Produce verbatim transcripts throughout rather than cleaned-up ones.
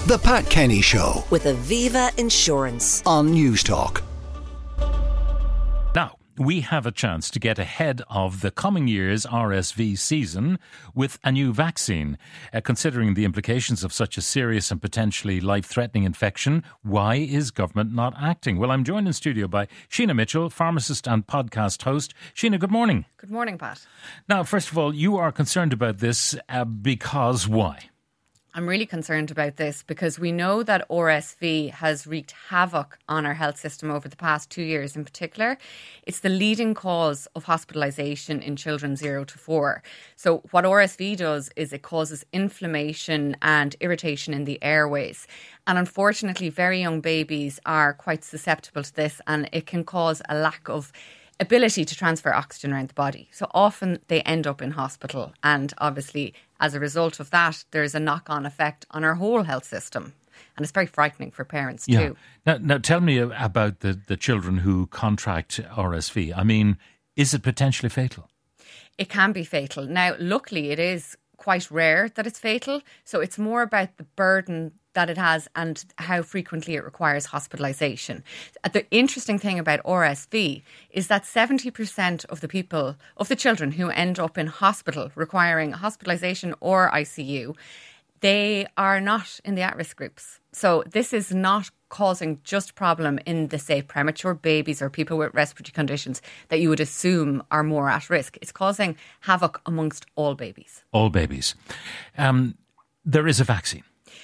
The Pat Kenny Show with Aviva Insurance on Newstalk. Now, we have a chance to get ahead of the coming year's R S V season with a new vaccine. Uh, considering the implications of such a serious and potentially life-threatening infection, why is government not acting? Well, I'm joined in studio by Sheena Mitchell, pharmacist and podcast host. Sheena, good morning. Good morning, Pat. Now, first of all, you are concerned about this uh, because why? I'm really concerned about this because we know that R S V has wreaked havoc on our health system over the past two years in particular. It's the leading cause of hospitalisation in children zero to four. So what R S V does is it causes inflammation and irritation in the airways. And unfortunately, very young babies are quite susceptible to this, and it can cause a lack of ability to transfer oxygen around the body. So often they end up in hospital, and obviously as a result of that there's a knock-on effect on our whole health system, and it's very frightening for parents yeah. too. Now, now tell me about the, the children who contract R S V. I mean, is it potentially fatal? It can be fatal. Now, luckily it is quite rare that it's fatal, so it's more about the burden that it has and how frequently it requires hospitalisation. The interesting thing about R S V is that seventy percent of the people, of the children who end up in hospital requiring hospitalisation or I C U, they are not in the at-risk groups. So this is not causing just a problem in the, say, premature babies or people with respiratory conditions that you would assume are more at risk. It's causing havoc amongst all babies. All babies. Um, there is a vaccine.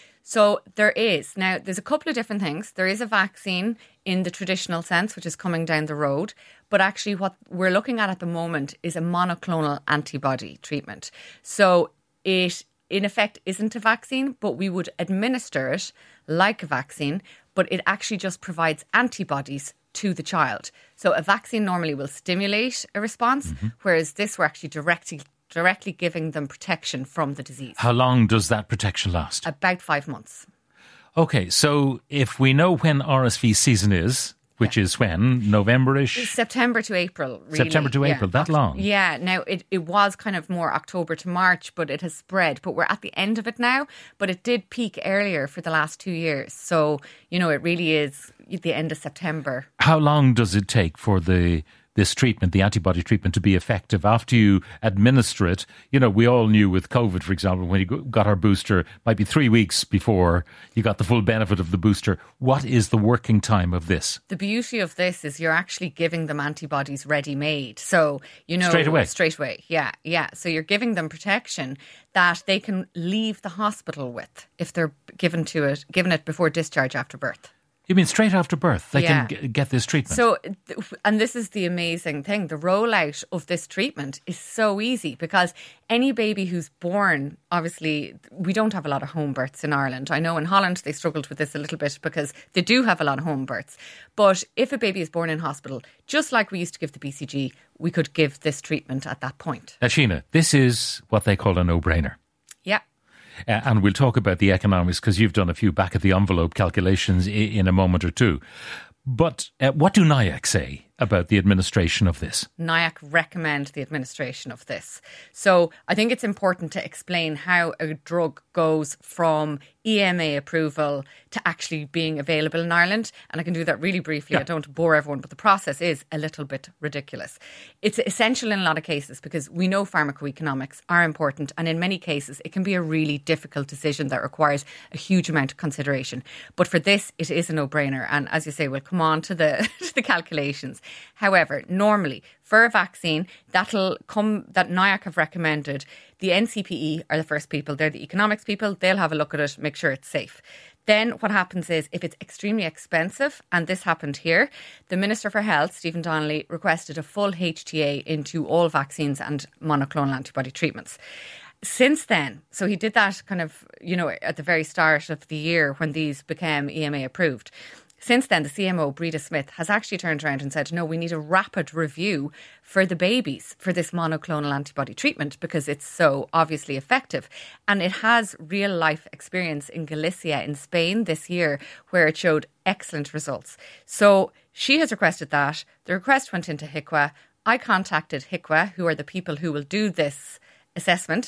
So there is. Now, there's a couple of different things. There is a vaccine in the traditional sense, which is coming down the road. But actually what we're looking at at the moment is a monoclonal antibody treatment. So it, in effect, isn't a vaccine, but we would administer it like a vaccine, but it actually just provides antibodies to the child. So a vaccine normally will stimulate a response, mm-hmm. whereas this we're actually directly directly giving them protection from the disease. How long does that protection last? About five months. Okay, so if we know when R S V season is, which yeah. is when? November-ish? September to April, really. September to April, yeah. that long? Yeah, now it, it was kind of more October to March, but it has spread. But we're at the end of it now, but it did peak earlier for the last two years. So, you know, it really is the end of September. How long does it take for the this treatment, the antibody treatment, to be effective after you administer it? You know, we all knew with COVID, for example, when you got our booster, might be three weeks before you got the full benefit of the booster. What is the working time of this? The beauty of this is you're actually giving them antibodies ready-made. So, you know... Straight away? Straight away, yeah, yeah. So you're giving them protection that they can leave the hospital with if they're given to it, given it before discharge after birth. You mean straight after birth they yeah. can g- get this treatment? So, and this is the amazing thing, the rollout of this treatment is so easy because any baby who's born, obviously, we don't have a lot of home births in Ireland. I know in Holland they struggled with this a little bit because they do have a lot of home births. But if a baby is born in hospital, just like we used to give the B C G, we could give this treatment at that point. Now, Sheena, this is what they call a no-brainer. Yeah. Uh, and we'll talk about the economics because you've done a few back-of-the-envelope calculations I- in a moment or two. But uh, what do NIAC say about the administration of this? NIAC recommend the administration of this. So I think it's important to explain how a drug goes from E M A approval to actually being available in Ireland. And I can do that really briefly. Yeah. I don't want to bore everyone, but the process is a little bit ridiculous. It's essential in a lot of cases because we know pharmacoeconomics are important. And in many cases, it can be a really difficult decision that requires a huge amount of consideration. But for this, it is a no-brainer. And as you say, we'll come on to the, to the calculations. However, normally for a vaccine that'll come that NIAC have recommended, the N C P E are the first people. They're the economics people. They'll have a look at it, make sure it's safe. Then what happens is if it's extremely expensive, and this happened here, the Minister for Health, Stephen Donnelly, requested a full H T A into all vaccines and monoclonal antibody treatments. Since then, so he did that kind of, you know, at the very start of the year when these became E M A approved. Since then, the C M O, Breda Smith, has actually turned around and said, no, we need a rapid review for the babies for this monoclonal antibody treatment because it's so obviously effective. And it has real life experience in Galicia in Spain this year where it showed excellent results. So she has requested that. The request went into H I C W A. I contacted H I C W A, who are the people who will do this assessment,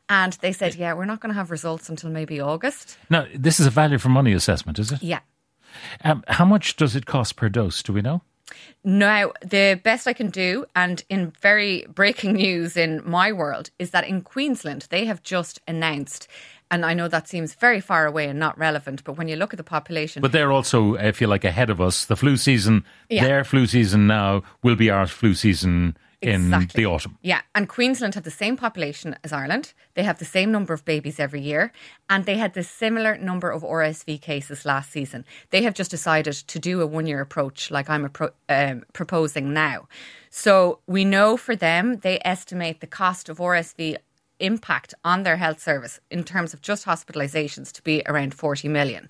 And they said, yeah, we're not going to have results until maybe August. Now, this is a value for money assessment, is it? Yeah. Um, how much does it cost per dose? Do we know? Now, the best I can do, and in very breaking news in my world, is that in Queensland, they have just announced, and I know that seems very far away and not relevant, but when you look at the population... But they're also, I feel like, ahead of us. The flu season, Yeah. their flu season now will be our flu season in Exactly. the autumn. Yeah, and Queensland had the same population as Ireland. They have the same number of babies every year, and they had the similar number of R S V cases last season. They have just decided to do a one-year approach like I'm appro- um, proposing now. So we know for them, they estimate the cost of R S V impact on their health service in terms of just hospitalisations to be around forty million.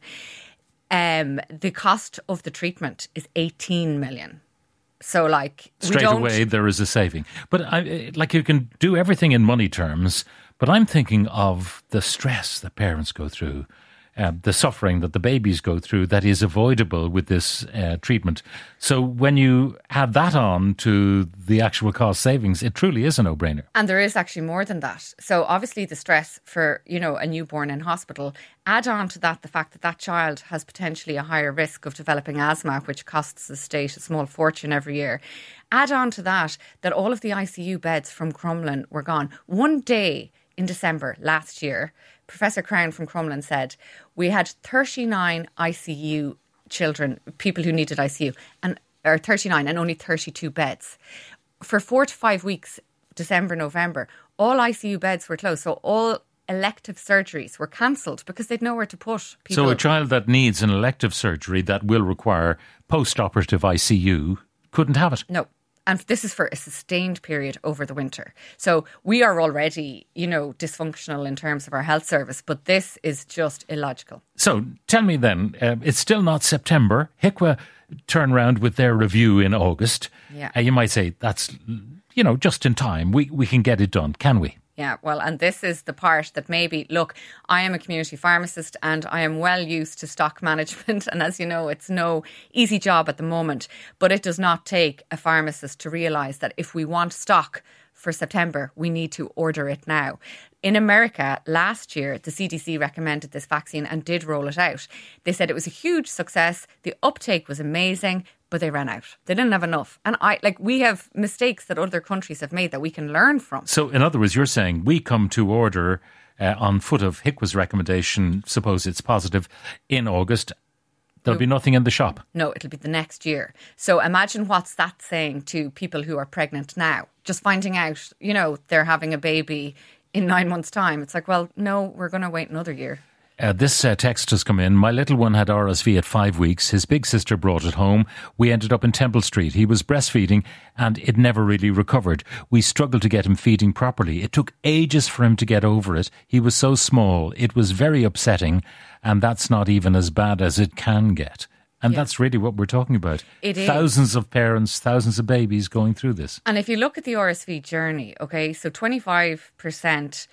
Um, the cost of the treatment is eighteen million. So, like, we Straight don't... away, there is a saving. But, I, like, you can do everything in money terms, but I'm thinking of the stress that parents go through, uh, the suffering that the babies go through that is avoidable with this uh, treatment. So when you add that on to the actual cost savings, it truly is a no-brainer. And there is actually more than that. So obviously the stress for, you know, a newborn in hospital, add on to that the fact that that child has potentially a higher risk of developing asthma, which costs the state a small fortune every year. Add on to that that all of the I C U beds from Crumlin were gone. One day in December last year, Professor Crown from Crumlin said, we had thirty-nine I C U children, people who needed I C U, and or thirty-nine and only thirty-two beds. For four to five weeks, December, November, all I C U beds were closed. So all elective surgeries were cancelled because they'd nowhere to put people. So a child that needs an elective surgery that will require post-operative I C U couldn't have it. No. And this is for a sustained period over the winter. So we are already, you know, dysfunctional in terms of our health service, but this is just illogical. So tell me then, uh, it's still not September. H I C W A turn around with their review in August. Yeah. Uh, you might say that's, you know, just in time. We we can get it done, can we? Yeah, well, and this is the part that maybe, look, I am a community pharmacist and I am well used to stock management. And as you know, it's no easy job at the moment. But it does not take a pharmacist to realise that if we want stock for September, we need to order it now. In America, last year, the C D C recommended this vaccine and did roll it out. They said it was a huge success. The uptake was amazing, but they ran out. They didn't have enough. And I like we have mistakes that other countries have made that we can learn from. So in other words, you're saying we come to order uh, on foot of H I C W A's recommendation, suppose it's positive, in August. There'll be nothing in the shop. No, it'll be the next year. So imagine what's that saying to people who are pregnant now. Just finding out, you know, they're having a baby in nine months' time. It's like, well, no, we're going to wait another year. Uh, this uh, text has come in. My little one had R S V at five weeks. His big sister brought it home. We ended up in Temple Street. He was breastfeeding and it never really recovered. We struggled to get him feeding properly. It took ages for him to get over it. He was so small. It was very upsetting, and that's not even as bad as it can get. And Yeah. that's really what we're talking about. It is. Thousands of parents, thousands of babies going through this. And if you look at the R S V journey, okay, so twenty-five percent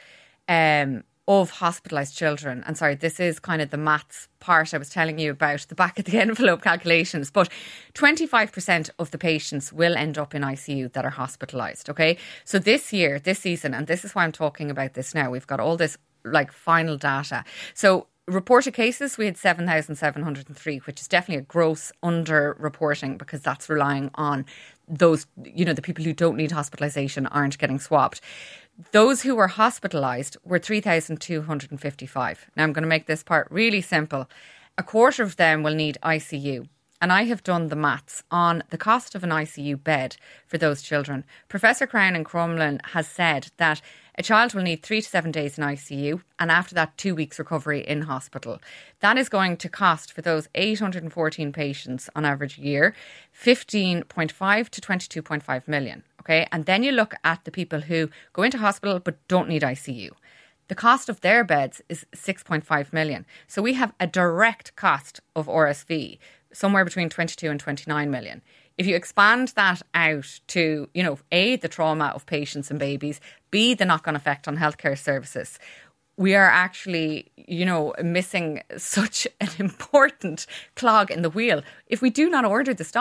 um, of hospitalised children, and sorry, this is kind of the maths part I was telling you about, the back of the envelope calculations, but twenty-five percent of the patients will end up in I C U that are hospitalised, okay? So this year, this season, and this is why I'm talking about this now, we've got all this like final data. So reported cases, we had seven thousand seven hundred three, which is definitely a gross under-reporting because that's relying on those, you know, the people who don't need hospitalisation aren't getting swabbed. Those who were hospitalised were three thousand two hundred fifty-five. Now, I'm going to make this part really simple. A quarter of them will need I C U. And I have done the maths on the cost of an I C U bed for those children. Professor Crown in Crumlin has said that a child will need three to seven days in I C U and after that, two weeks recovery in hospital. That is going to cost for those eight hundred fourteen patients on average a year, fifteen point five to twenty-two point five million. Okay, and then you look at the people who go into hospital but don't need I C U. The cost of their beds is six point five million. So we have a direct cost of R S V somewhere between twenty-two and twenty-nine million. If you expand that out to, you know, A, the trauma of patients and babies, B, the knock-on effect on healthcare services, we are actually, you know, missing such an important clog in the wheel. If we do not order the stock,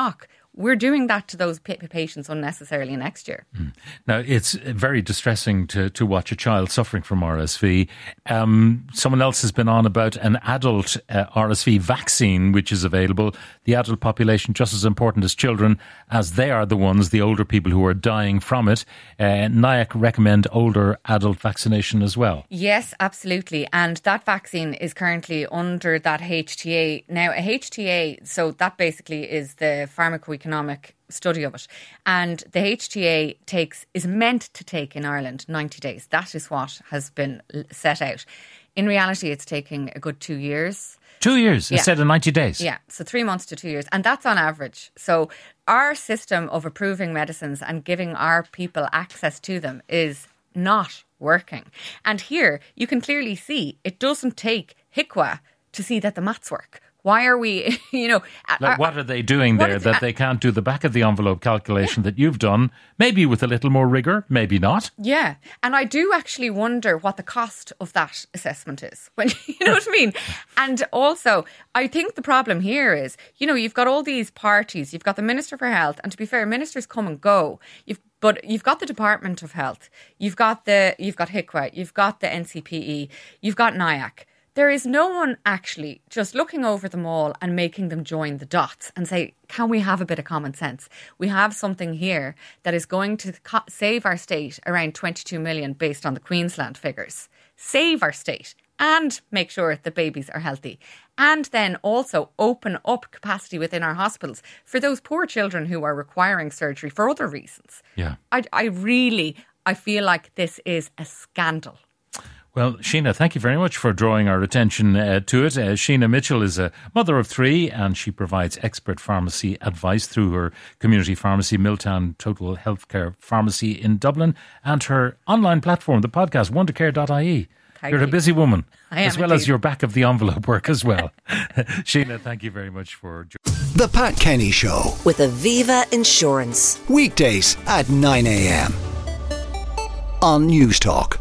we're doing that to those pa- patients unnecessarily next year. Mm. Now, it's very distressing to, to watch a child suffering from R S V. Um, someone else has been on about an adult uh, R S V vaccine, which is available. The adult population just as important as children, as they are the ones, the older people who are dying from it. Uh, N I A C recommend older adult vaccination as well. Yes, absolutely. And that vaccine is currently under that H T A. Now, a H T A, so that basically is the pharmacoeconomic study of it. And the H T A takes is meant to take in Ireland ninety days. That is what has been set out. In reality, it's taking a good two years. Two years yeah. instead of ninety days. Yeah, so three months to two years. And that's on average. So our system of approving medicines and giving our people access to them is not working. And here you can clearly see it doesn't take H I C W A to see that the maths work. Why are we, you know... Like, what are they doing there that they can't do the back of the envelope calculation yeah. that you've done, maybe with a little more rigour, maybe not? Yeah. And I do actually wonder what the cost of that assessment is. When you know what I mean? And also, I think the problem here is, you know, you've got all these parties, you've got the Minister for Health, and to be fair, ministers come and go. You've But you've got the Department of Health, you've got the you've got H I C W A, you've got the N C P E, you've got N I A C. There is no one actually just looking over them all and making them join the dots and say, can we have a bit of common sense? We have something here that is going to co- save our state around twenty-two million based on the Queensland figures. Save our state and make sure that babies are healthy. And then also open up capacity within our hospitals for those poor children who are requiring surgery for other reasons. Yeah. I, I really, I feel like this is a scandal. Well, Sheena, thank you very much for drawing our attention uh, to it. Uh, Sheena Mitchell is a mother of three and she provides expert pharmacy advice through her community pharmacy, Milltown Total Healthcare Pharmacy in Dublin, and her online platform, the podcast, wondercare dot I E. Thank You're you. a busy woman, I am as well indeed. as your back of the envelope work as well. Sheena, thank you very much for joining. The Pat Kenny Show. With Aviva Insurance. Weekdays at nine a.m. on News Talk.